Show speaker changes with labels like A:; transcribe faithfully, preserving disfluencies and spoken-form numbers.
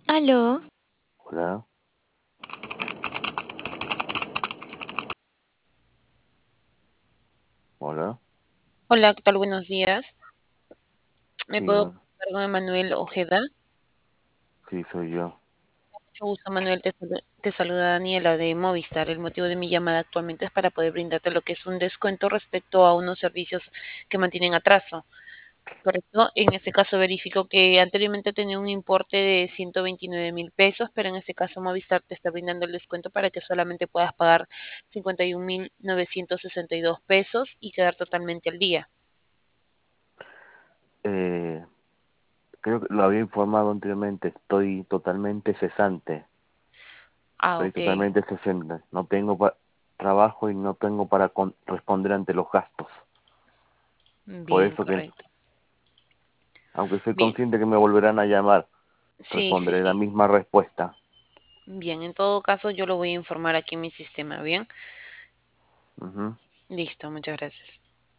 A: Aló,
B: Hola, hola,
C: Hola, ¿qué tal? Buenos días. ¿Me
B: sí,
C: puedo
B: ah,
C: comunicar con Emanuel Ojeda?
B: sí, soy yo.
C: Mucho gusto, Manuel. Te, salu- te saluda Daniela de Movistar. El motivo de mi llamada actualmente es para poder brindarte lo que es un descuento respecto a unos servicios que mantienen atraso. Correcto. En este caso verifico que anteriormente tenía un importe de ciento veintinueve mil pesos, pero en este caso Movistar te está brindando el descuento para que solamente puedas pagar cincuenta y un mil novecientos sesenta y dos pesos y quedar totalmente al día.
B: Eh, Creo que lo había informado anteriormente, estoy totalmente cesante,
C: Ah,
B: estoy
C: ok.
B: totalmente cesante. No tengo pa- trabajo y no tengo para con- responder ante los gastos. Por
C: Bien,
B: eso que,
C: correcto.
B: aunque soy
C: Bien.
B: consciente que me volverán a llamar,
C: Sí, sí,
B: responderé la
C: sí.
B: misma respuesta.
C: Bien, en todo caso yo lo voy a informar aquí en mi sistema, ¿bien?
B: Ujú.
C: Listo, muchas gracias.